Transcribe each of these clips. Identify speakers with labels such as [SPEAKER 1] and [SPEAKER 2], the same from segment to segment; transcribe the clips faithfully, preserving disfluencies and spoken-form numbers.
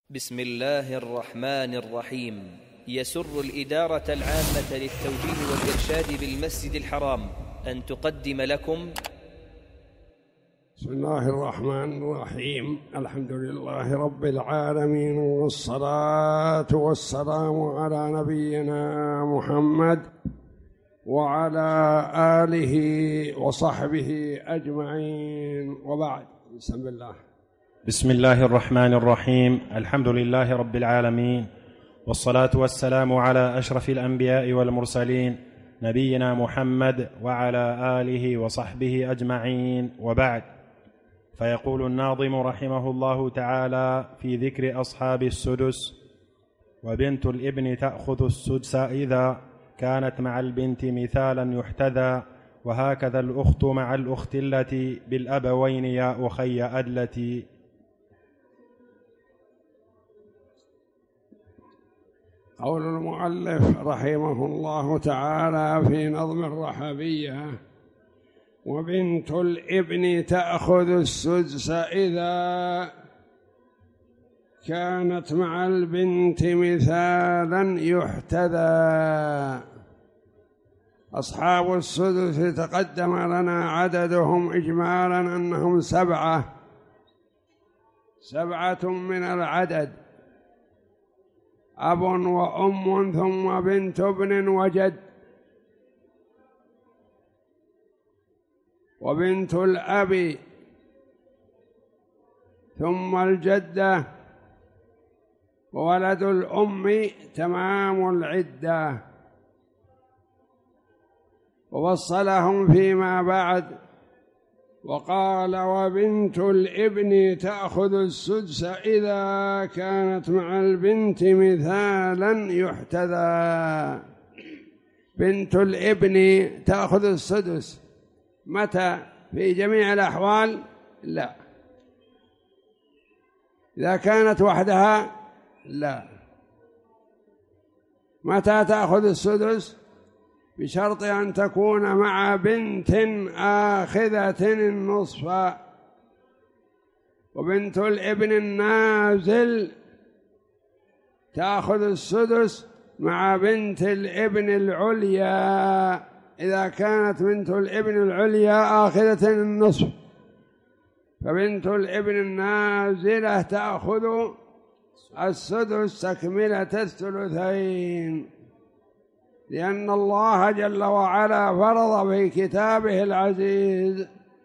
[SPEAKER 1] بسم الله الرحمن الرحيم. يسر الإدارة العامة للتوجيه والإرشاد بالمسجد الحرام أن تقدم لكم
[SPEAKER 2] بسم الله الرحمن الرحيم. الحمد لله رب العالمين، والصلاة والسلام على نبينا محمد وعلى آله وصحبه أجمعين، وبعد. بسم الله.
[SPEAKER 3] بسم الله الرحمن الرحيم. الحمد لله رب العالمين، والصلاة والسلام على أشرف الأنبياء والمرسلين نبينا محمد وعلى آله وصحبه أجمعين، وبعد. فيقول الناظم رحمه الله تعالى في ذكر أصحاب السدس: وبنت الابن تأخذ السدس إذا كانت مع البنت مثالا يحتذى، وهكذا الأخت مع الأخت التي بالأبوين يا أخي أدلتي.
[SPEAKER 2] قول المؤلف رحمه الله تعالى في نظم الرحبية: وبنت الابن تأخذ السدس إذا كانت مع البنت مثالا يحتذى. أصحاب السدس تقدم لنا عددهم إجمالا أنهم سبعة سبعة من العدد: أب وأم ثم بنت ابن وجد، وبنت الأب ثم الجدة، وولد الأم تمام العدة. ووصلهم فيما بعد وقال: وبنت الابن تأخذ السدس إذا كانت مع البنت مثالا يحتذى. بنت الابن تأخذ السدس متى؟ في جميع الأحوال؟ لا. إذا كانت وحدها؟ لا. متى تأخذ السدس؟ بشرط أن تكون مع بنت آخذة النصف. وبنت الابن النازل تأخذ السدس مع بنت الابن العليا، إذا كانت بنت الابن العليا آخذة النصف، فبنت الابن النازلة تأخذ السدس تكملة الثلثين، لأن الله جل وعلا فرض في كتابه العزيز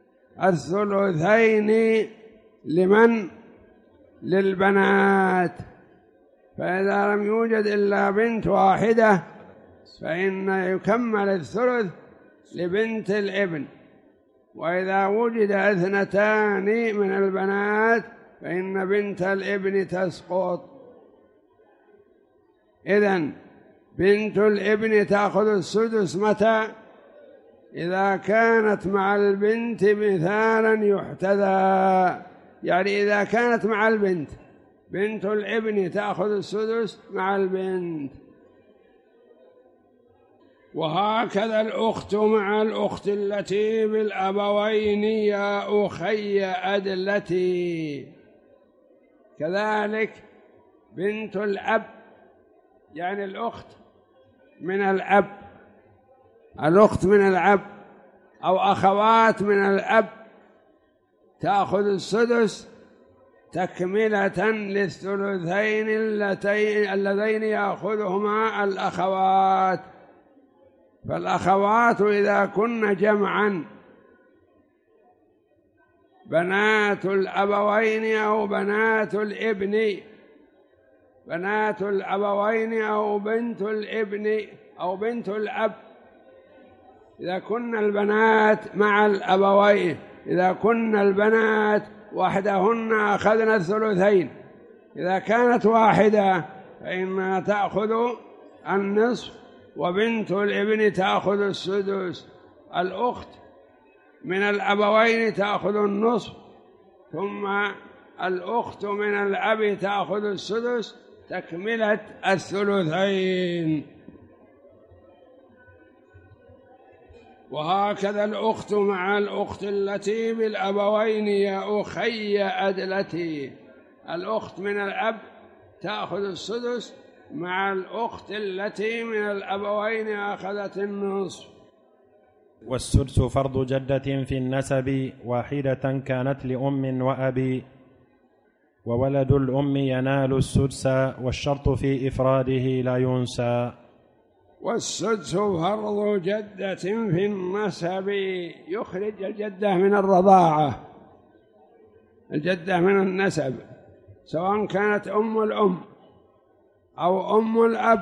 [SPEAKER 2] الثلثين لمن؟ للبنات. فإذا لم يوجد إلا بنت واحدة فإن يكمل الثلث لبنت الابن، وإذا وجد اثنتان من البنات فإن بنت الابن تسقط. إذن بنت الابن تأخذ السدس متى؟ إذا كانت مع البنت مثالا يحتذى، يعني إذا كانت مع البنت. بنت الابن تأخذ السدس مع البنت. وهكذا الأخت مع الأخت التي بالأبوين يا أخي أدلتي. كذلك بنت الأب، يعني الأخت من الأب، الأخت من الأب أو أخوات من الأب تأخذ السدس تكملة للثلثين اللذين يأخذهما الأخوات. فالأخوات إذا كن جمعا بنات الأبوين أو بنات الابن، بنات الأبوين أو بنت الابن أو بنت الأب، إذا كن البنات مع الأبوين، إذا كن البنات وحدهن أخذنا الثلثين، إذا كانت واحدة فإنها تأخذ النصف، وبنت الابن تأخذ السدس. الأخت من الأبوين تأخذ النصف، ثم الأخت من الأب تأخذ السدس تكملة الثلثين. وهكذا الأخت مع الأخت التي بالأبوين يا أخي أدلتي. الأخت من الأب تأخذ السدس مع الأخت التي من الأبوين أخذت النصف.
[SPEAKER 3] والسدس فرض جدة في النسب واحدة كانت لأم وأبي، وولد الأم ينال السدس والشرط في إفراده لا ينسى.
[SPEAKER 2] والسدس فرض جدة في النسب، يخرج الجدة من الرضاعة، الجدة من النسب، سواء كانت أم الأم أو أم الأب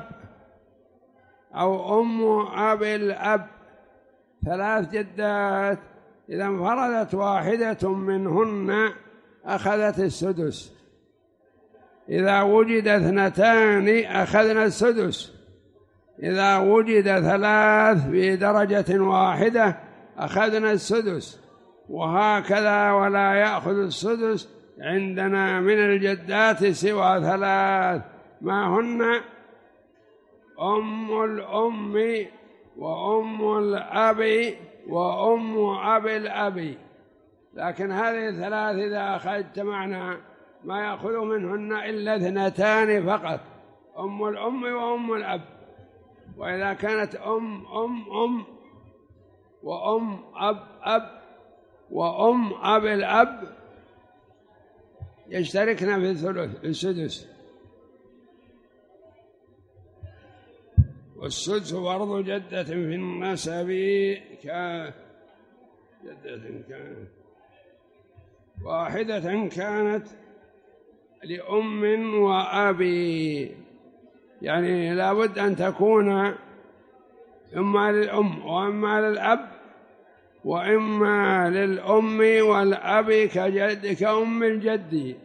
[SPEAKER 2] أو أم أب الأب، ثلاث جدات، إذا انفردت واحدة منهن أخذت السدس، إذا وجد اثنتان أخذنا السدس، إذا وجد ثلاث في درجة واحدة أخذنا السدس، وهكذا. ولا يأخذ السدس عندنا من الجدات سوى ثلاث، ما هن أم الأم وأم الأب وأم أب الأب. لكن هذه الثلاث إذا أخذت معنا ما يأخذ منهن إلا اثنتان فقط، أم الأم وأم الأب. وإذا كانت أم أم أم وأم أب أب وأم أب الأب يشتركن في الثلث في السدس. والسدس فرض جدة في النسب كجدة كانت واحدة كانت لأم وأبي، يعني لا بد أن تكون إما للأم وإما للأب وإما للأم والأب كجد كأم الجد،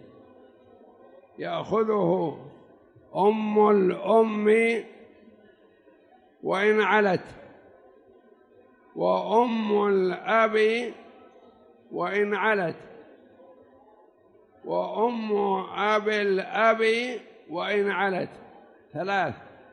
[SPEAKER 2] يأخذه أم الأم وإن علت، وأم الأب وإن علت، وأم أب الأب وإن علت، ثلاث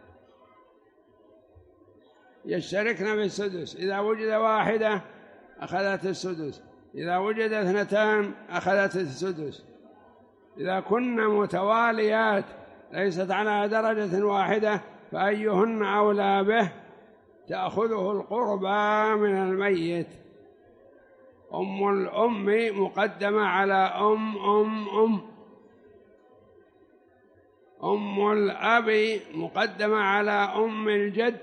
[SPEAKER 2] يشتركن في السدس. إذا وجد واحدة أخذت السدس، إذا وجد اثنتان أخذت السدس. إذا كن متواليات ليست على درجة واحدة فأيهن أولى به تأخذه القربى من الميت. أم الأم مقدمة على أم أم أم أم الأب مقدمة على أم الجد،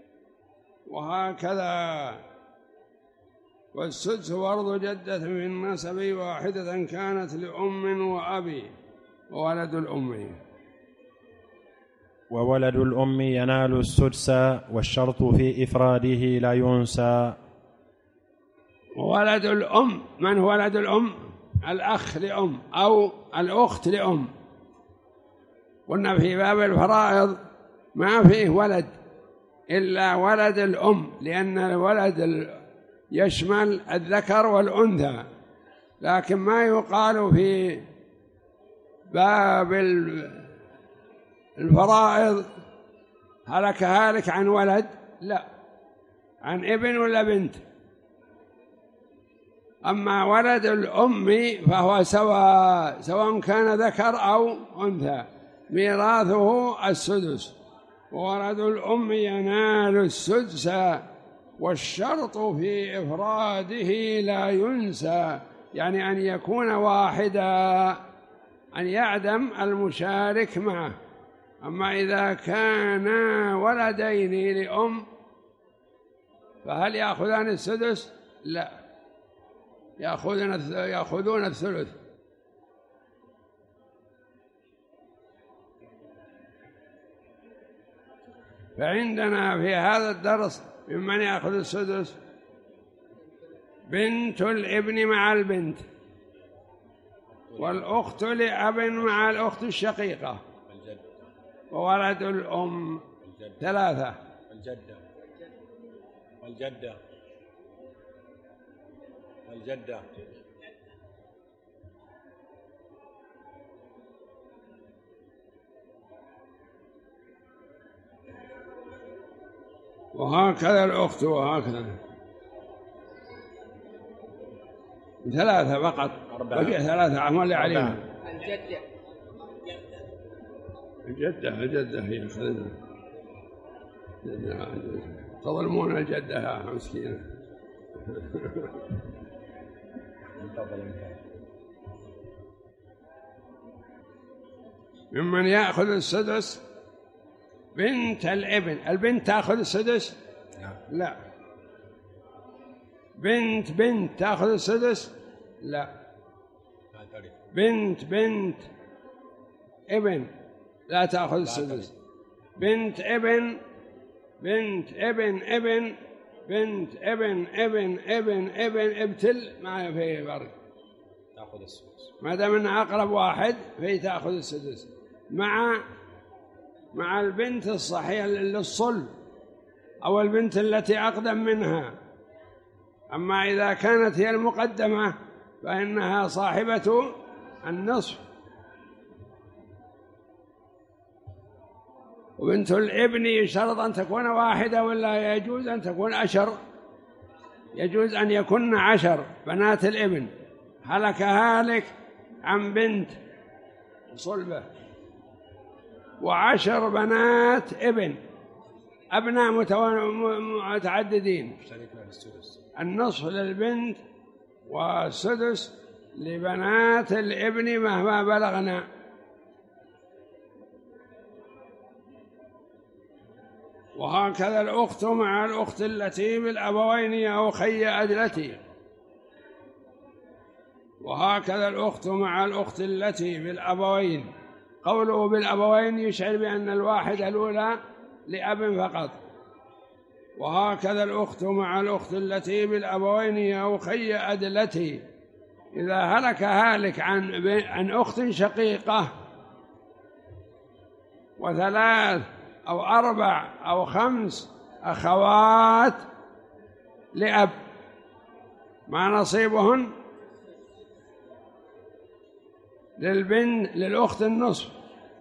[SPEAKER 2] وهكذا. والسدس فرض جدة في النسب واحدة كانت لأم وأبي، وولد الأم
[SPEAKER 3] وولد الأم ينال السدس والشرط في إفراده لا ينسى.
[SPEAKER 2] وولد الأم، من هو ولد الأم؟ الأخ لأم أو الأخت لأم. قلنا في باب الفرائض ما فيه ولد إلا ولد الأم، لأن الولد يشمل الذكر والأنثى، لكن ما يقال في باب الفرائض هلك هالك عن ولد، لا، عن ابن ولا بنت. أما ولد الأم فهو سواء سواء كان ذكر أو أنثى، ميراثه السدس. وولد الأم ينال السدس والشرط في إفراده لا ينسى، يعني أن يكون واحدا، أن يعدم المشارك معه. أما إذا كان ولدين لأم فهل يأخذان السدس؟ لا، يأخذون يأخذون الثلث. فعندنا في هذا الدرس ممن يأخذ السدس بنت الابن مع البنت، والأخت لأب مع الأخت الشقيقة، وولد الأم ثلاثة،
[SPEAKER 3] الجدة والجدة والجدة
[SPEAKER 2] وهكذا الأخت، وهكذا ثلاثة فقط، بقي ثلاثة عمل عليهم.
[SPEAKER 4] الجدة
[SPEAKER 2] الجدة الجدة هي أخذنا تظلمون الجدة مسكينة. ممن يأخذ السدس بنت الابن. البنت تأخذ السدس؟ لا. بنت بنت تأخذ السدس؟ لا. بنت بنت ابن لا تأخذ السدس. بنت ابن بنت ابن ابن بنت ابن ابن ابن ابن ابتل ما فيه فرق، تأخذ السدس ما دام انها أقرب واحد فهي تأخذ السدس مع مع البنت الصحيحة للصلب أو البنت التي أقدم منها. أما إذا كانت هي المقدمة فإنها صاحبة النصف. وبنت الابن يشترط أن تكون واحدة ولا يجوز أن تكون عشر؟ يجوز أن يكون عشر بنات الابن. هلك هالك عن بنت صلبة وعشر بنات ابن أبناء متعددين، النصف للبنت والسدس لبنات الابن مهما بلغنا. وهكذا الأخت مع الأخت التي بالأبوين أو خي أدلتي. وهكذا الأخت مع الأخت التي بالأبوين. قوله بالأبوين يشعر بأن الواحدة الأولى لأب فقط. وهكذا الأخت مع الأخت التي بالأبوين أو خي أدلتي. إذا هلك هالك عن عن أخت شقيقة وثلاث أو أربع أو خمس أخوات لأب ما نصيبهن؟ للبنت للأخت النصف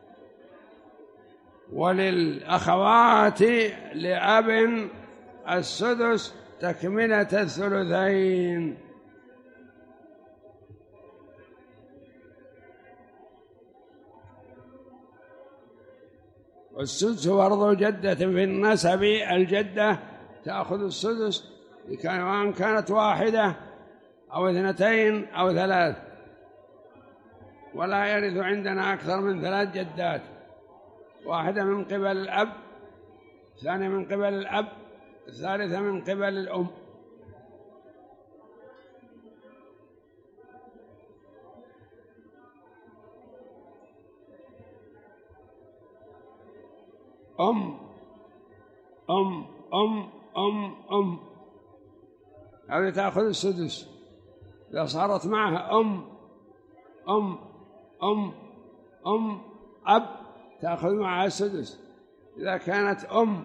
[SPEAKER 2] وللأخوات لأب السدس تكملة الثلثين. والسدس فرض جدة في النسب. الجدة تأخذ السدس إن كانت واحدة أو اثنتين أو ثلاث، ولا يرث عندنا أكثر من ثلاث جدات، واحدة من قبل الأب، الثانية من قبل الأب، الثالثة من قبل الأم. أم أم أم أم أم هذه تأخذ السدس. إذا صارت معها أم أم أم أم أب تأخذ معها السدس. إذا كانت أم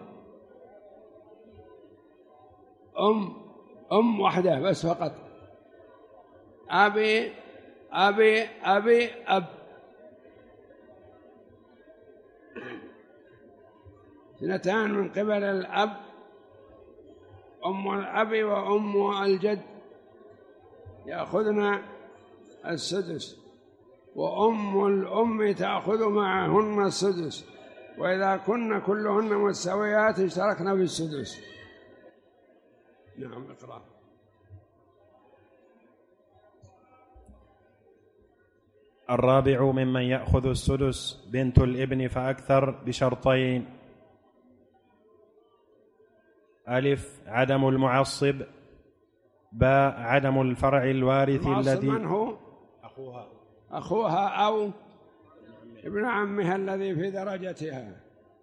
[SPEAKER 2] أم أم واحدة بس فقط، أبي أبي أبي أب، اثنتان من قبل الأب، أم الأب وأم الجد يأخذن السدس، وأم الأم تأخذ معهن السدس، وإذا كن كلهن متساويات اشتركن في السدس. نعم اقرأ.
[SPEAKER 3] الرابع ممن يأخذ السدس بنت الابن فأكثر بشرطين: ألف عدم المعصب، باء عدم الفرع الوارث الذي
[SPEAKER 2] من هو؟
[SPEAKER 3] أخوها
[SPEAKER 2] أخوها أو ابن عمها الذي في درجتها.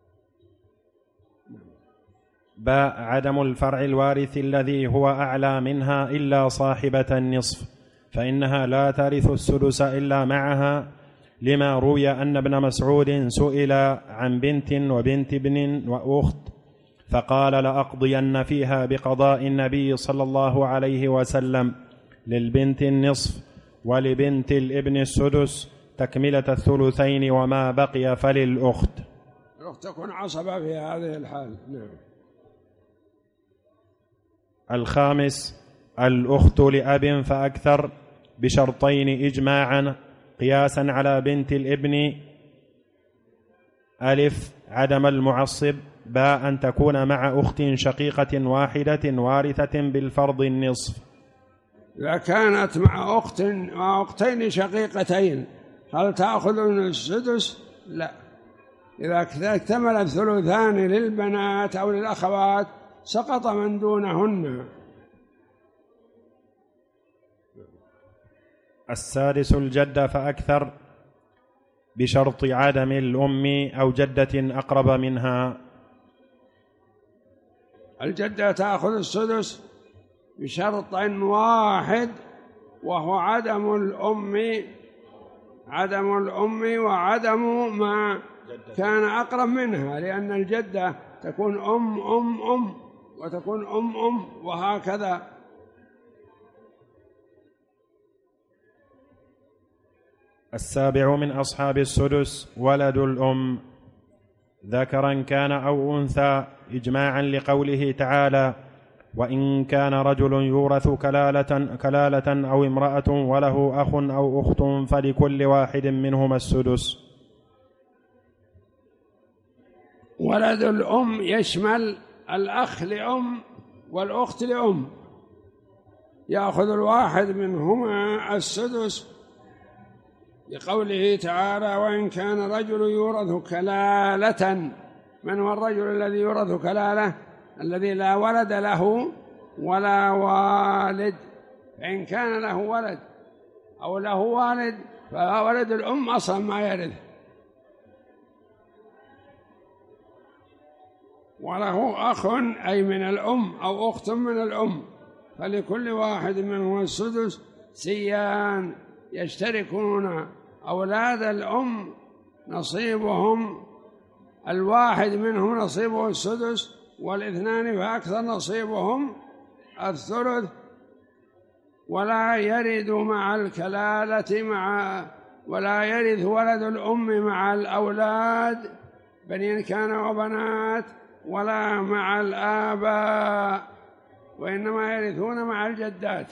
[SPEAKER 3] باء عدم الفرع الوارث الذي هو أعلى منها إلا صاحبة النصف، فإنها لا ترث السدس إلا معها، لما روي أن ابن مسعود سئل عن بنت وبنت ابن وأخت فقال: لأقضين فيها بقضاء النبي صلى الله عليه وسلم، للبنت النصف ولبنت الابن السدس تكملة الثلثين، وما بقي فللأخت.
[SPEAKER 2] الأخت تكون عصبة في هذه الحال. نعم.
[SPEAKER 3] الخامس الأخت لأب فأكثر بشرطين إجماعا قياسا على بنت الابن ألف عدم المعصب، باء أن تكون مع أخت شقيقة واحدة وارثة بالفرض النصف.
[SPEAKER 2] إذا كانت مع أخت مع أختين شقيقتين هل تأخذ السدس؟ لا. إذا اكتمل الثلثان للبنات أو للأخوات سقط من دونهن.
[SPEAKER 3] السادس الجدة فأكثر، بشرط عدم الأم أو جدة أقرب منها.
[SPEAKER 2] الجدة تأخذ السدس بشرط واحد، وهو عدم الأم عدم الأم وعدم ما كان أقرب منها، لأن الجدة تكون أم أم أم وتكون أم أم وهكذا.
[SPEAKER 3] السابع من أصحاب السدس ولد الأم، ذكرا كان أو أنثى، إجماعا لقوله تعالى: وإن كان رجل يورث كلالة, كلالة أو امرأة وله أخ أو أخت فلكل واحد منهما السدس.
[SPEAKER 2] ولد الأم يشمل الأخ لأم والأخت لأم، يأخذ الواحد منهما السدس لقوله تعالى: وإن كان رجل يورث كلالة. من هو الرجل الذي يورث كلالة؟ الذي لا ولد له ولا والد. فإن كان له ولد أو له والد فولد الأم أصلا ما يرث، وله أخ أي من الأم أو أخت من الأم فلكل واحد منهم السدس، سيان يشتركون أولاد الأم نصيبهم، الواحد منهم نصيبه السدس والاثنان فأكثر نصيبهم الثلث، ولا يرد مع الكلالة مع ولا يرث ولد الأم مع الأولاد بنين كان وبنات ولا مع الآباء، وإنما يرثون مع الجدات.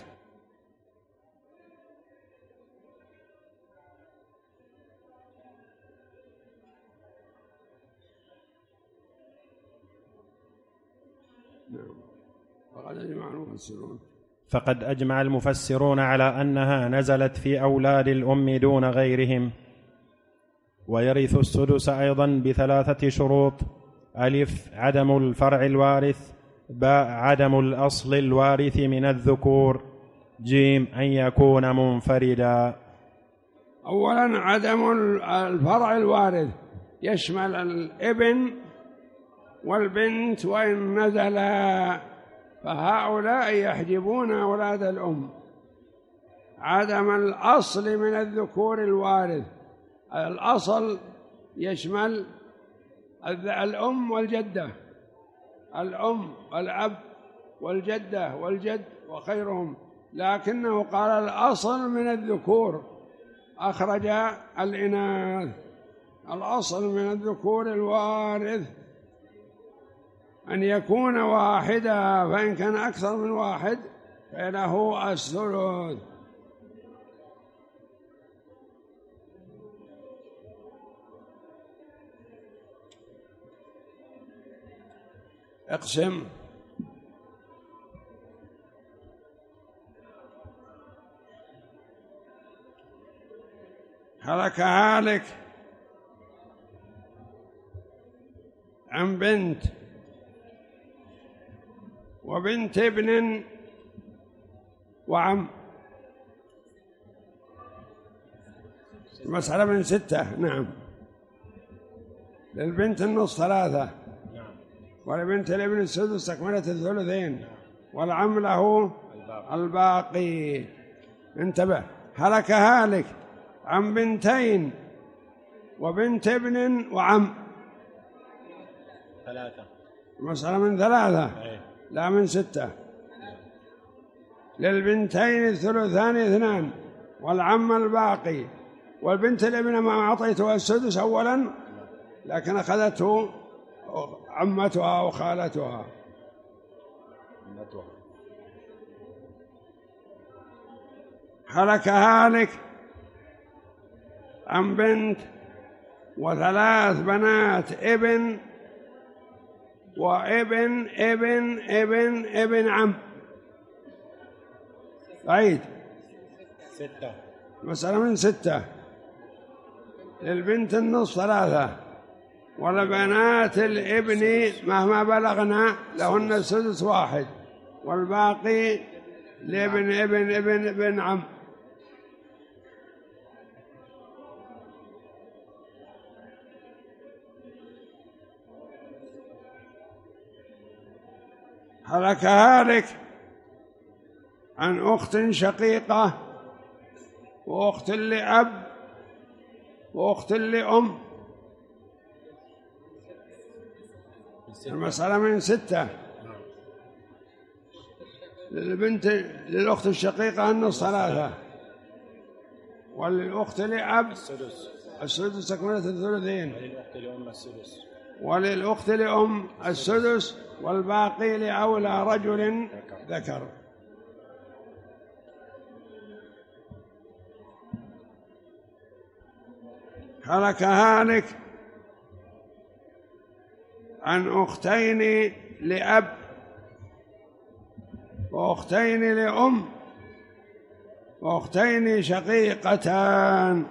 [SPEAKER 2] فقد أجمع المفسرون
[SPEAKER 3] فقد أجمع المفسرون على أنها نزلت في أولاد الأم دون غيرهم. ويرث السدس أيضا بثلاثة شروط: ألف عدم الفرع الوارث، باء عدم الأصل الوارث من الذكور، جيم أن يكون منفردا.
[SPEAKER 2] أولا عدم الفرع الوارث يشمل الابن والبنت وإن نزلا، فهؤلاء يحجبون أولاد الأم. عدم الأصل من الذكور الوارث، الأصل يشمل الأم والجدة، الأم والأب والجدة والجد وخيرهم، لكنه قال الأصل من الذكور، أخرج الإناث. الأصل من الذكور الوارث أن يكون واحدا، فإن كان أكثر من واحد فله الثلث. اقسم. هلك هالك عن بنت وبنت ابن وعم. المسألة من ستة. نعم. للبنت النص ثلاثة، ولبنت الابن السدس تكملة الثلثين، والعم له الباقي. انتبه، هلك هالك عن بنتين وبنت ابن وعم،
[SPEAKER 3] ثلاثة.
[SPEAKER 2] المسألة من ثلاثة لا من ستة. للبنتين الثلثان اثنان والعم الباقي، والبنت الابن ما أعطيتها السدس أولا لكن أخذته عمتها وخالتها. هلك هالك عن بنت وثلاث بنات ابن وابن ابن ابن ابن عم. عيد.
[SPEAKER 3] ستة.
[SPEAKER 2] مسألة من ستة. للبنت النصف ثلاثة، ولبنات الابن مهما بلغنا لهن السدس واحد، والباقي لابن ابن ابن ابن عم. هلك هالك عن أخت شقيقة وأخت لأب وأخت لأم. المسألة من ستة. للبنت للأخت الشقيقة النصف ثلاثة، وللأخت لأب
[SPEAKER 3] السدس.
[SPEAKER 2] السدس تكملة الثلثين،
[SPEAKER 3] وللأخت لأم السدس.
[SPEAKER 2] وللأخت لأم السدس، والباقي لأولى رجل ذكر. هلك هالك عن أختين لأب وأختين لأم وأختين شقيقتان.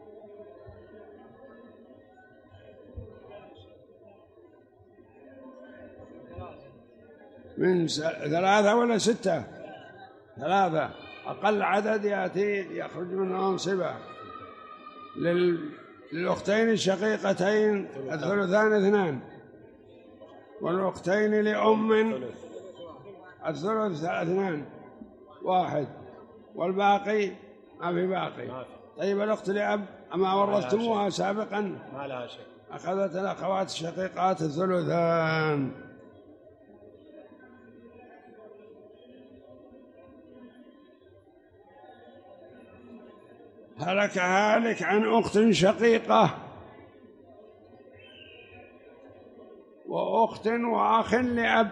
[SPEAKER 2] من ثلاثة ولا ستة؟ ثلاثة. أقل عدد يأتي يخرج منه أنصبة. لل... للأختين الشقيقتين الثلثان اثنان، والأختين لأم الثلث اثنان واحد، والباقي ما في باقي. طيب الأخت لأب أما ورثتموها سابقا؟
[SPEAKER 3] ما لها شيء.
[SPEAKER 2] أخذت الأخوات الشقيقات الثلثان. هلك هالك عن أخت شقيقة وأخت وأخ لأب.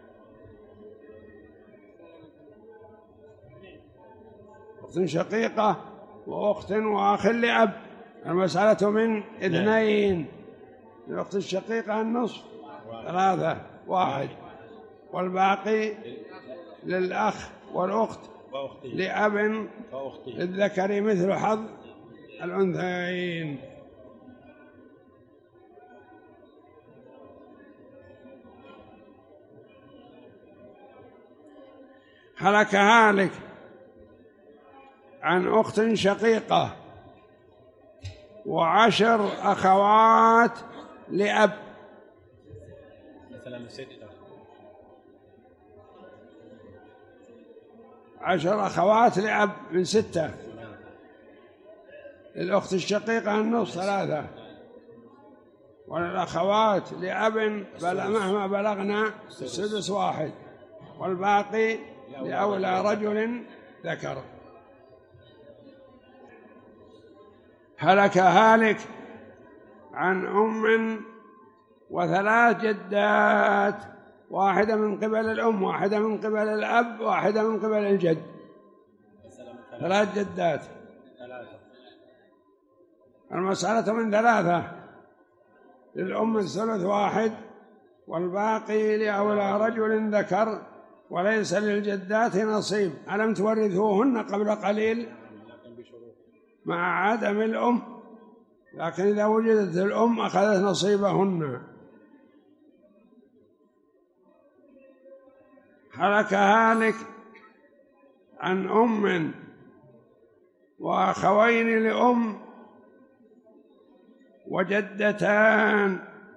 [SPEAKER 2] أخت شقيقة وأخت وأخ لأب. المسألة من اثنين. الأخت الشقيقة النصف ثلاثة واحد، والباقي للأخ والأخت لأب للذكر مثل حظ الأنثيين. هلك هالك عن أخت شقيقة وعشر أخوات لأب.
[SPEAKER 3] مثلا ستة.
[SPEAKER 2] عشر أخوات لأب من ستة. للأخت الشقيقة النصف ثلاثة، وللأخوات لأب بل مهما بلغنا السدس واحد، والباقي لأولى رجل ذكر. هلك هالك عن أم وثلاث جدات، واحدة من قبل الأم، واحدة من قبل الأب، واحدة من قبل الجد. ثلاث جدات. المسألة من ثلاثة. للأم الثلث واحد، والباقي لأولى رجل ذكر، وليس للجدات نصيب. ألم تورثوهن قبل قليل مع عدم الأم، لكن إذا وجدت الأم أخذت نصيبهن. هلك هالك عن أم وأخوين لأم وجدتان.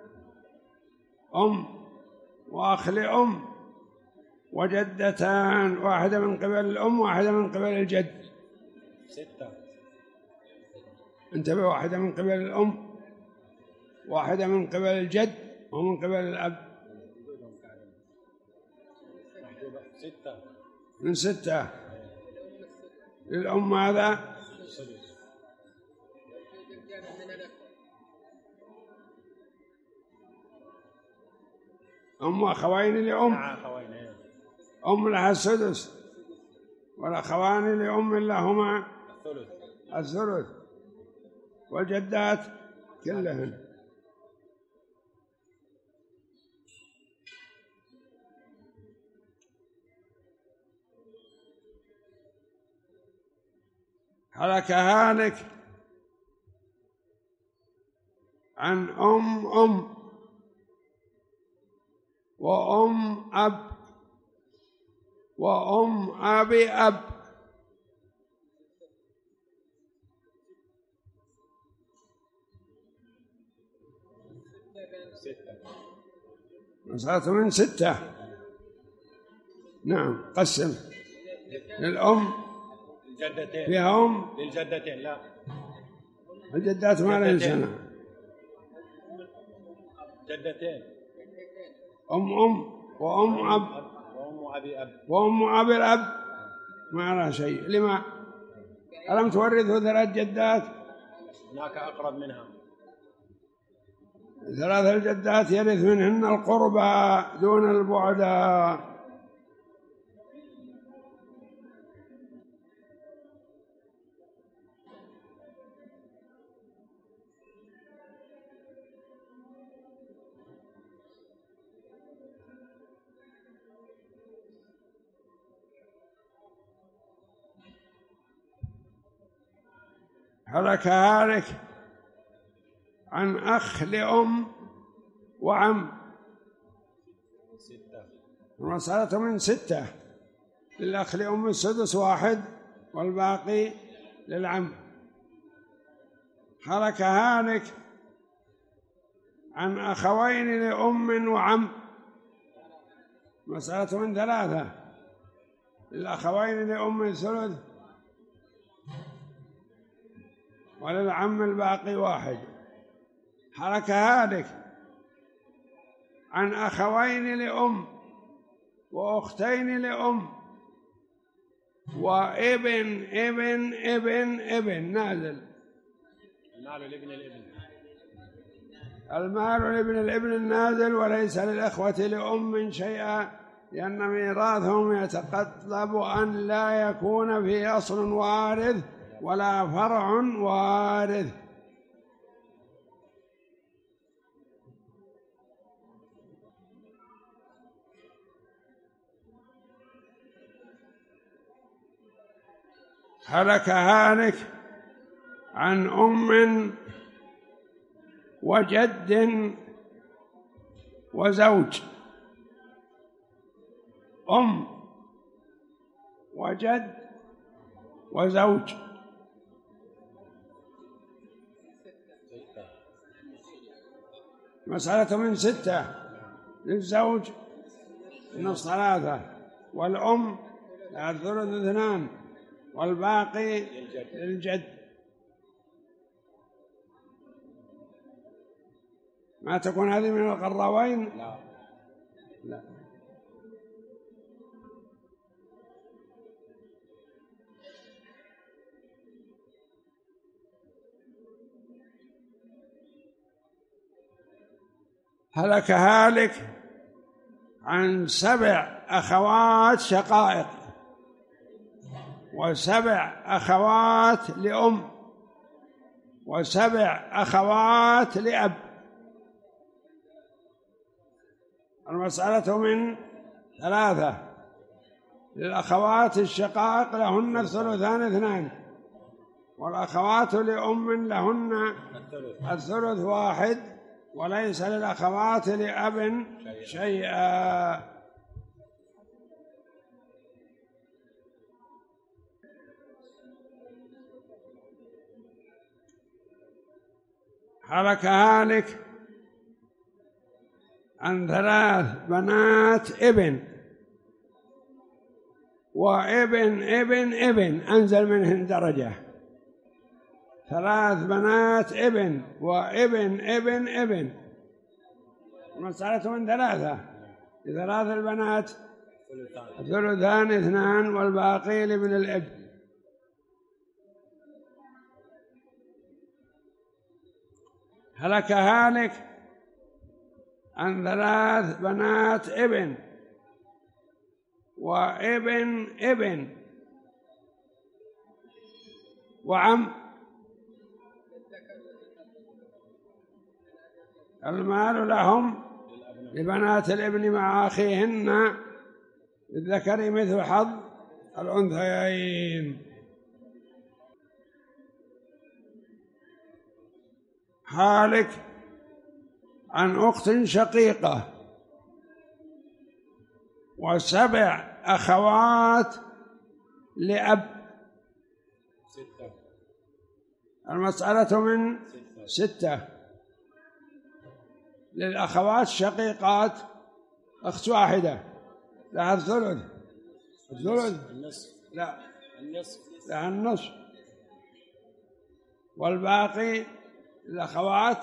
[SPEAKER 2] أم وأخ لأم وجدتان، واحدة من قبل الأم واحدة من قبل الجد.
[SPEAKER 3] ستة.
[SPEAKER 2] انتبه، واحدة من قبل الأم، واحدة من قبل الجد، ومن قبل الأب.
[SPEAKER 3] ستة.
[SPEAKER 2] من ستة. للأم ماذا؟ أم وأخوين لأم. أم لها السدس، والأخوان لأم لهما الثلث، والجدات كلهن. هلك هالك عن أم أم وأم أب وأم أبي أب. مسألة من ستة. نعم قسم. للأم
[SPEAKER 3] الجدتين
[SPEAKER 2] فيها أم
[SPEAKER 3] للجدتين لا
[SPEAKER 2] الجدات ما لهن سنة.
[SPEAKER 3] جدتين
[SPEAKER 2] أم أم وأم أب
[SPEAKER 3] وأم أبي أب
[SPEAKER 2] وأم أبي الأب ما لها شيء. لما ألم تورثه ثلاث جدات؟
[SPEAKER 3] هناك أقرب منها.
[SPEAKER 2] ثلاث الجدات يرث منهن القربى دون البعد. هلك هالك عن أخ لأم وعم. المسألة من ستة. للأخ لأم السدس واحد والباقي للعم. هلك هالك عن أخوين لأم وعم. مسألة من ثلاثة. للأخوين لأم الثلث وللعم الباقي واحد. هلك هالك عن أخوين لأم وأختين لأم وابن ابن ابن ابن نازل.
[SPEAKER 3] المال لابن الابن
[SPEAKER 2] المال لابن الابن النازل وليس للإخوة لأم شيئا لأن ميراثهم يتطلب أن لا يكون في أصل وارث ولا فرع وارث. هلك هالك عن أم وجد وزوج. أم وجد وزوج. مسألة من ستة. للزوج نصف ثلاثة والأم الثلث اثنان والباقي للجد. ما تكون هذه من القراوين؟
[SPEAKER 3] لا
[SPEAKER 2] لا. هلك هالك عن سبع أخوات شقائق وسبع أخوات لأم وسبع أخوات لأب. المسألة من ثلاثة. للأخوات الشقائق لهن الثلثان اثنان والأخوات لأم لهن الثلث واحد وليس للأخوات لأب شيئا. هلك هالك عن ثلاث بنات ابن وابن ابن ابن أنزل منهن درجة. ثلاث بنات ابن وابن ابن ابن. المسألة من ثلاثة. لثلاث البنات الثلثان اثنان والباقي لابن الابن. هلك هالك عن ثلاث بنات ابن وابن ابن وعم. المال لهم لبنات الابن مع أخيهن للذكر مثل حظ الأنثيين. هالك عن أخت شقيقة وسبع أخوات لأب. المسألة من ستة. للأخوات شقيقات أخت واحدة لها الثلث. الثلث لا النصف لها النصف، والباقي الأخوات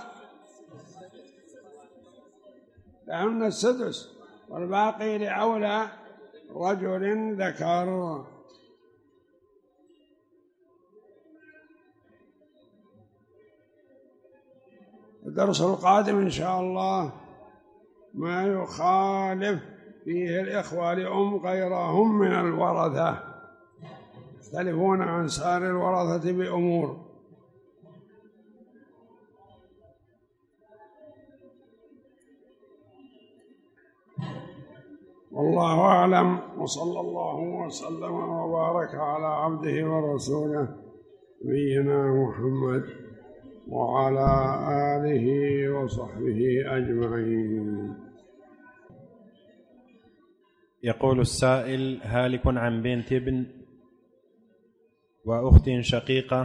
[SPEAKER 2] لهن السدس، والباقي لأولى رجل ذكر. الدرس القادم إن شاء الله ما يخالف فيه الإخوة لأم غيرهم من الورثة، يختلفون عن سائر الورثة بأمور. والله أعلم، وصلى الله وسلم وبارك على عبده ورسوله نبينا محمد وعلى آله وصحبه أجمعين.
[SPEAKER 3] يقول السائل: هالك عن بنت ابن وأخت شقيقة.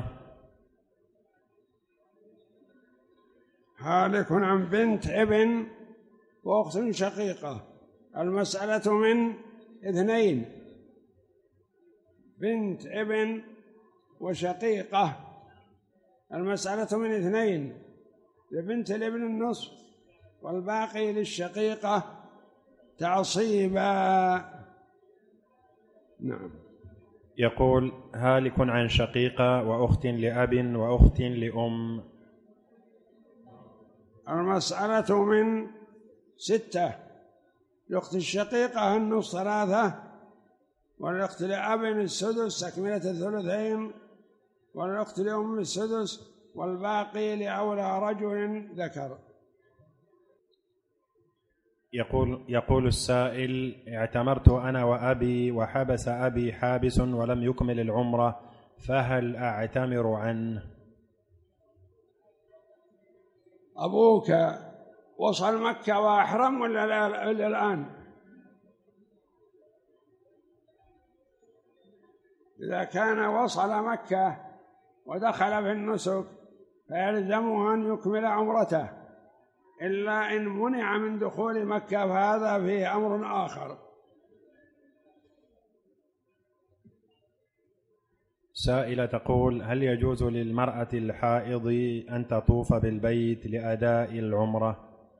[SPEAKER 2] هالك عن بنت ابن وأخت شقيقة، المسألة من اثنين: بنت ابن وشقيقة. المسألة من اثنين: لبنت الابن النصف والباقي للشقيقة تعصيبا. نعم.
[SPEAKER 3] يقول: هالك عن شقيقة وأخت لأب وأخت لأم.
[SPEAKER 2] المسألة من ستة: الأخت الشقيقة النصف ثلاثة، والأخت لأب السدس تكملة الثلثين، والأخت لأم السدس، والباقي لأولى رجل ذكر.
[SPEAKER 3] يقول يقول السائل: اعتمرت أنا وأبي وحبس أبي حابس ولم يكمل العمرة، فهل أعتمر عنه؟
[SPEAKER 2] أبوك وصل مكة وأحرم ولا الآن؟ إذا كان وصل مكة ودخل في النسك فيلزمه أن يكمل عمرته، إلا إن منع من دخول مكة فهذا فيه أمر آخر.
[SPEAKER 3] سائلة تقول: هل يجوز للمرأة الحائض أن تطوف بالبيت لأداء العمرة؟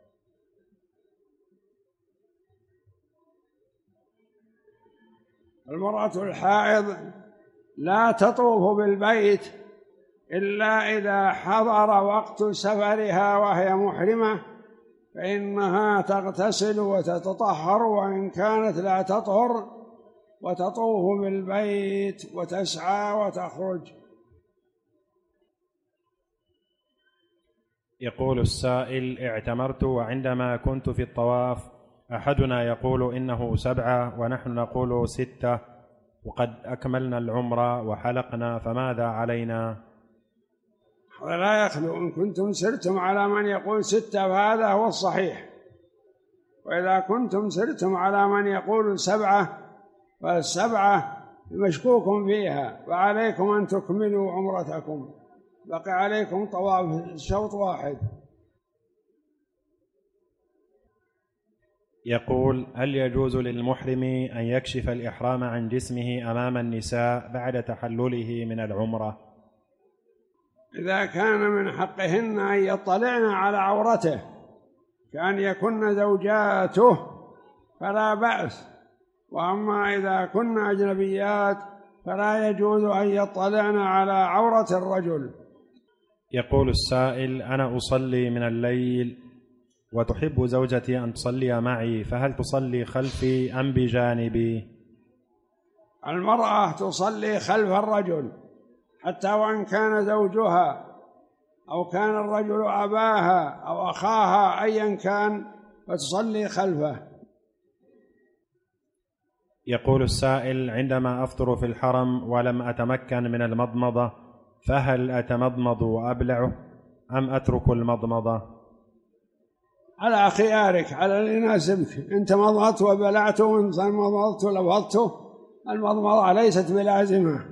[SPEAKER 2] المرأة الحائض لا تطوف بالبيت إلا إذا حضر وقت سفرها وهي محرمة، فإنها تغتسل وتتطهر، وإن كانت لا تطهر وتطوف بالبيت وتسعى وتخرج.
[SPEAKER 3] يقول السائل: اعتمرت وعندما كنت في الطواف أحدنا يقول إنه سبعة ونحن نقول ستة، وقد أكملنا العمرة وحلقنا، فماذا علينا؟
[SPEAKER 2] هذا لا يخلو. إن كنتم سرتم على من يقول ستة فهذا هو الصحيح، وإذا كنتم سرتم على من يقول سبعة فالسبعة مشكوك فيها، فعليكم أن تكملوا عمرتكم، بقي عليكم طواف شوط واحد.
[SPEAKER 3] يقول: هل يجوز للمحرم أن يكشف الإحرام عن جسمه أمام النساء بعد تحلله من العمرة؟
[SPEAKER 2] إذا كان من حقهن أن يطلعن على عورته كأن يكن زوجاته فلا بأس، وأما إذا كن أجنبيات فلا يجوز أن يطلعن على عورة الرجل.
[SPEAKER 3] يقول السائل: أنا أصلي من الليل وتحب زوجتي أن تصلي معي، فهل تصلي خلفي أم بجانبي؟
[SPEAKER 2] المرأة تصلي خلف الرجل حتى وإن كان زوجها أو كان الرجل أباها أو أخاها أيا كان فتصلي خلفه.
[SPEAKER 3] يقول السائل: عندما أفطر في الحرم ولم أتمكن من المضمضة فهل أتمضمض وأبلع أم أترك المضمضة؟
[SPEAKER 2] على خيارك، على اللي يناسبك. أنت مضمضت وبلعت وأنت مضمضت ولفظته، المضمضة ليست بلازمة.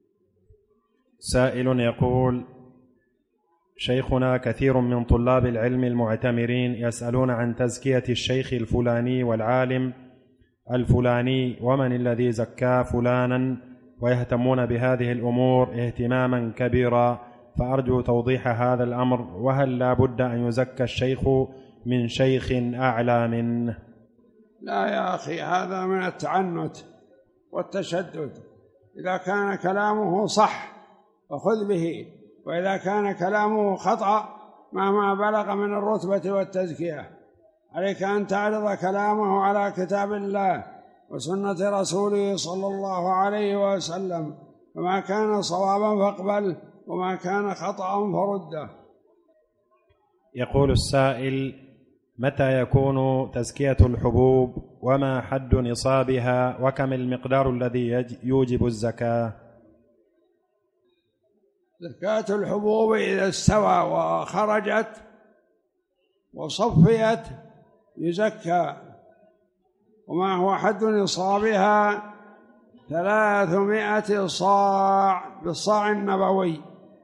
[SPEAKER 3] سائل يقول: شيخنا كثير من طلاب العلم المعتمرين يسألون عن تزكية الشيخ الفلاني والعالم الفلاني ومن الذي زكى فلانا، ويهتمون بهذه الأمور اهتماما كبيرا، فأرجو توضيح هذا الأمر، وهل لا بد أن يزكى الشيخ من شيخ أعلى منه؟
[SPEAKER 2] لا يا أخي، هذا من التعنت والتشدد. إذا كان كلامه صح فخذ به، وإذا كان كلامه خطأ مهما بلغ من الرتبة والتزكية عليك أن تعرض كلامه على كتاب الله وسنة رسوله صلى الله عليه وسلم، فما كان صوابا فاقبل وما كان خطأ فرده.
[SPEAKER 3] يقول السائل: متى يكون تزكية الحبوب، وما حد نصابها، وكم المقدار الذي يوجب الزكاة؟
[SPEAKER 2] زكاة الحبوب إذا استوى وخرجت وصفيت يزكى، وما هو حد نصابها؟ ثلاثمائة صاع بالصاع النبوي،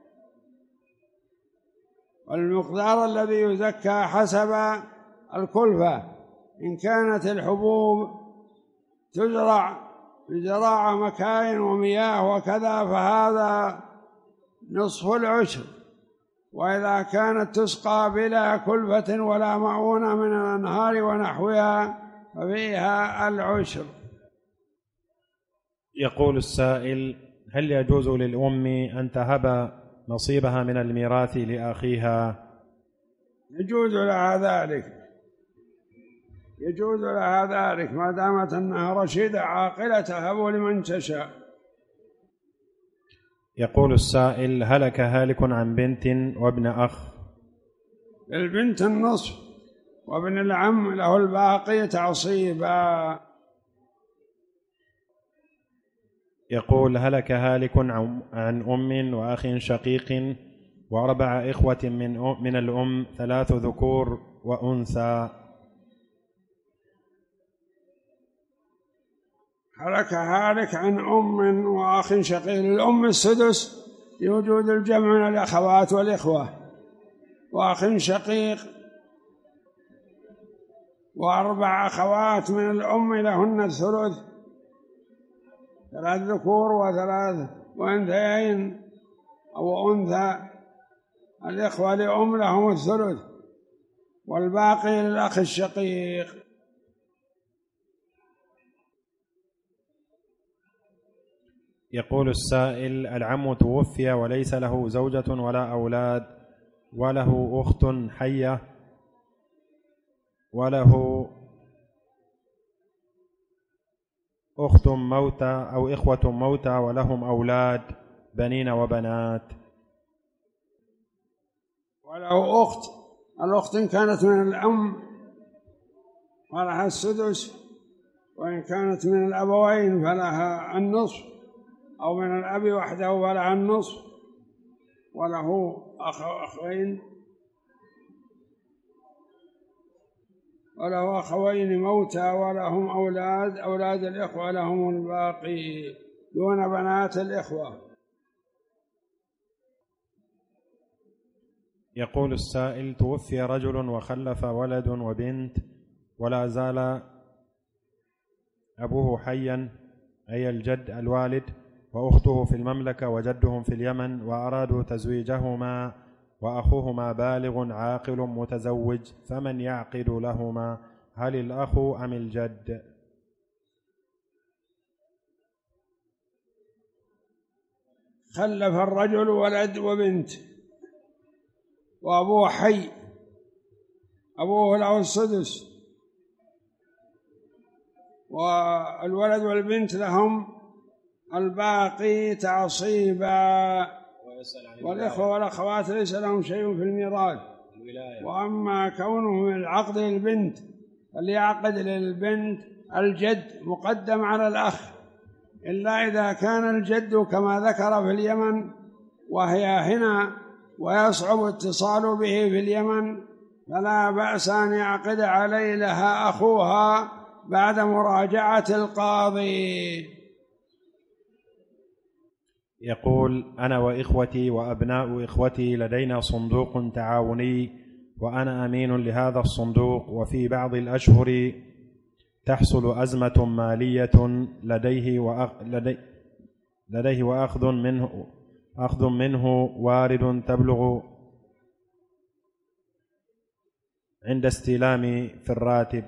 [SPEAKER 2] والمقدار الذي يزكى حسب الكلفة. إن كانت الحبوب تزرع بزراعة مكاين ومياه وكذا فهذا نصف العشر، وإذا كانت تسقى بلا كلفة ولا معونة من الأنهار ونحوها ففيها العشر.
[SPEAKER 3] يقول السائل: هل يجوز للأم أن تهب نصيبها من الميراث لأخيها؟
[SPEAKER 2] يجوز لها ذلك، يجوز لها ذلك ما دامت أنها رشيدة عاقلة، تهب لمن تشاء.
[SPEAKER 3] يقول السائل: هلك هالك عن بنت وابن أخ.
[SPEAKER 2] البنت النصف وابن العم له الباقي تعصيبا.
[SPEAKER 3] يقول: هلك هالك عن أم وأخ شقيق وأربع إخوة من من الأم، ثلاث ذكور وأنثى.
[SPEAKER 2] هلك هالك عن أم وأخ شقيق. الأم السدس لوجود الجمع من الأخوات والإخوة، وأخ شقيق وأربع أخوات من الأم لهن الثلث، ثلاث ذكور وثلاث وأنثيين أو أنثى. الإخوة لأم لهم الثلث والباقي للأخ الشقيق.
[SPEAKER 3] يقول السائل: العم توفي وليس له زوجة ولا أولاد، وله أخت حية وله أخت موتى أو إخوة موتى ولهم أولاد بنين وبنات.
[SPEAKER 2] وله أخت، الأخت إن كانت من الأم فلها السدس، وإن كانت من الأبوين فلها النصف، أو من الأب وحده فلها النصف، وله أخ أخوين وله أخوين موتى ولهم أولاد، أولاد الإخوة لهم الباقي دون بنات الإخوة.
[SPEAKER 3] يقول السائل: توفي رجل وخلف ولد وبنت ولا زال أبوه حيا، أي الجد الوالد، وأخته في المملكة وجدهم في اليمن، وأرادوا تزويجهما وأخوهما بالغ عاقل متزوج، فمن يعقد لهما، هل الأخ أم الجد؟
[SPEAKER 2] خلف الرجل ولد وبنت وأبوه حي، أبوه له السدس والولد والبنت لهم الباقي تعصيبا. والإخوة والأخوات ليس لهم شيء في الميراث. وأما كونه من العقد للبنت فليعقد للبنت الجد مقدم على الأخ، إلا إذا كان الجد كما ذكر في اليمن وهي هنا ويصعب اتصال به في اليمن، فلا بأس أن يعقد علي لها أخوها بعد مراجعة القاضي.
[SPEAKER 3] يقول: أنا وإخوتي وأبناء إخوتي لدينا صندوق تعاوني، وأنا أمين لهذا الصندوق، وفي بعض الأشهر تحصل أزمة مالية لديه وأخ... لدي... لديه وأخذ منه أخذ منه وارد تبلغ عند استلامي في الراتب.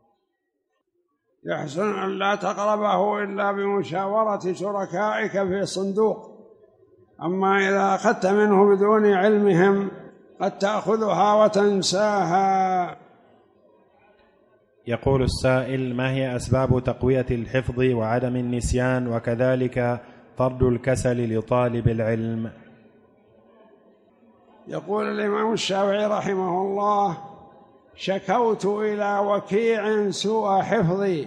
[SPEAKER 2] يحسن أن لا تقربه إلا بمشاورة شركائك في الصندوق، أما إذا أخذت منه بدون علمهم قد تأخذها وتنساها.
[SPEAKER 3] يقول السائل: ما هي أسباب تقوية الحفظ وعدم النسيان، وكذلك طرد الكسل لطالب العلم؟
[SPEAKER 2] يقول الإمام الشافعي رحمه الله: شكوت إلى وكيع سوء حفظي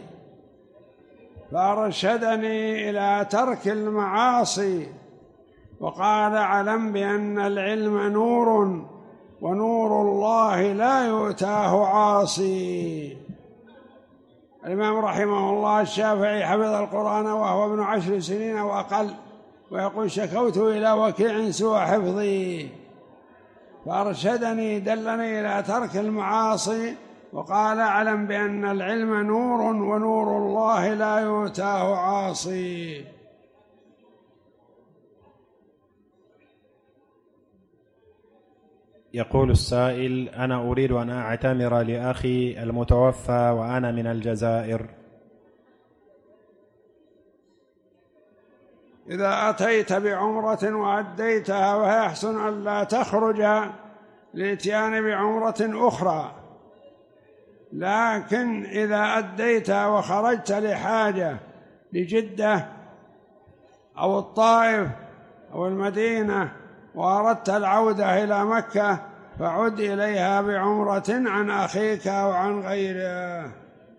[SPEAKER 2] فأرشدني إلى ترك المعاصي، وقال: اعلم بأن العلم نور، ونور الله لا يؤتاه عاصي. الإمام رحمه الله الشافعي حفظ القرآن وهو ابن عشر سنين وأقل، ويقول: شكوت إلى وكيع سوء حفظي فأرشدني دلني إلى ترك المعاصي، وقال: اعلم بأن العلم نور، ونور الله لا يؤتاه عاصي.
[SPEAKER 3] يقول السائل: أنا أريد أن أعتمر لأخي المتوفى وأنا من الجزائر.
[SPEAKER 2] إذا أتيت بعمرة وأديتها ويحسن أن لا تخرج للإتيان بعمرة أخرى، لكن إذا أديتها وخرجت لحاجة لجدة أو الطائف أو المدينة وأردت العودة إلى مكة فعد إليها بعمرة عن أخيك أو عن غيره.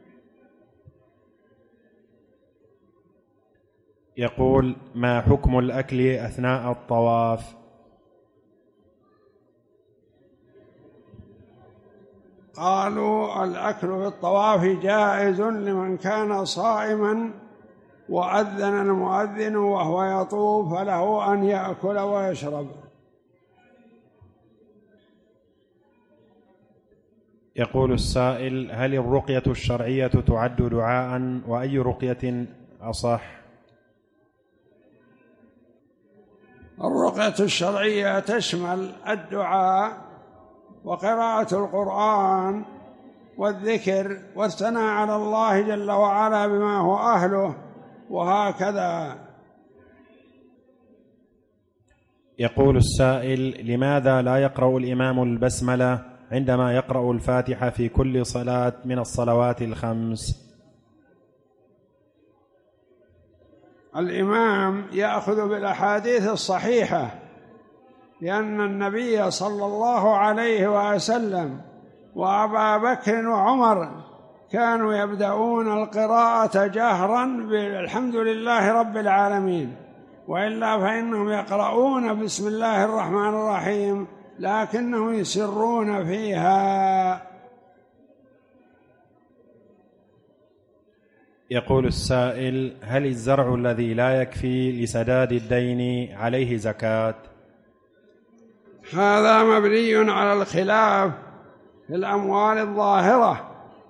[SPEAKER 3] يقول: ما حكم الأكل أثناء الطواف؟
[SPEAKER 2] قالوا: الأكل في الطواف جائز لمن كان صائما وأذن المؤذن وهو يطوف فله أن يأكل ويشرب.
[SPEAKER 3] يقول السائل: هل الرقية الشرعية تعد دعاء، وأي رقية أصح؟
[SPEAKER 2] الرقية الشرعية تشمل الدعاء وقراءة القرآن والذكر والثناء على الله جل وعلا بما هو أهله، وهكذا.
[SPEAKER 3] يقول السائل: لماذا لا يقرأ الإمام البسملة عندما يقرأ الفاتحة في كل صلاة من الصلوات الخمس؟
[SPEAKER 2] الإمام يأخذ بالأحاديث الصحيحة، لأن النبي صلى الله عليه وسلم وأبا بكر وعمر كانوا يبدأون القراءة جهرا بالحمد لله رب العالمين، وإلا فإنهم يقرؤون بسم الله الرحمن الرحيم لكنهم يسرون فيها.
[SPEAKER 3] يقول السائل: هل الزرع الذي لا يكفي لسداد الدين عليه زكاة؟
[SPEAKER 2] هذا مبني على الخلاف في الأموال الظاهرة،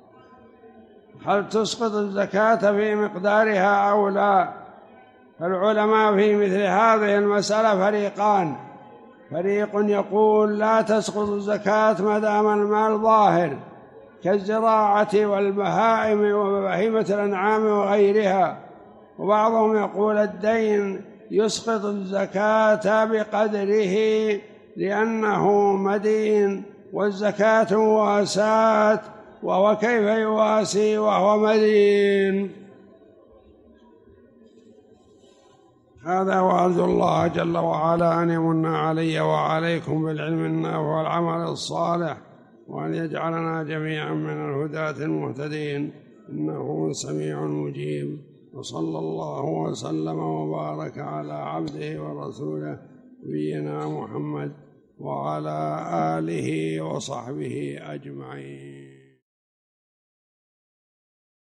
[SPEAKER 2] هل تسقط الزكاة في مقدارها أو لا؟ فالعلماء في مثل هذه المسألة فريقان: فريق يقول لا تسقط الزكاة ما دام المال ظاهر كالزراعة والبهائم وبهيمة الأنعام وغيرها، وبعضهم يقول الدين يسقط الزكاة بقدره لأنه مدين، والزكاة مواساة، وهو كيف يواسي وهو مدين؟ هذا، وأرجو الله جل وعلا أن يمن علي وعليكم بالعلم النافع والعمل الصالح، وأن يجعلنا جميعا من الهداة المهتدين، إنه سميع مجيب. وصلى الله وسلم وبارك على عبده ورسوله نبينا محمد وعلى آله وصحبه أجمعين.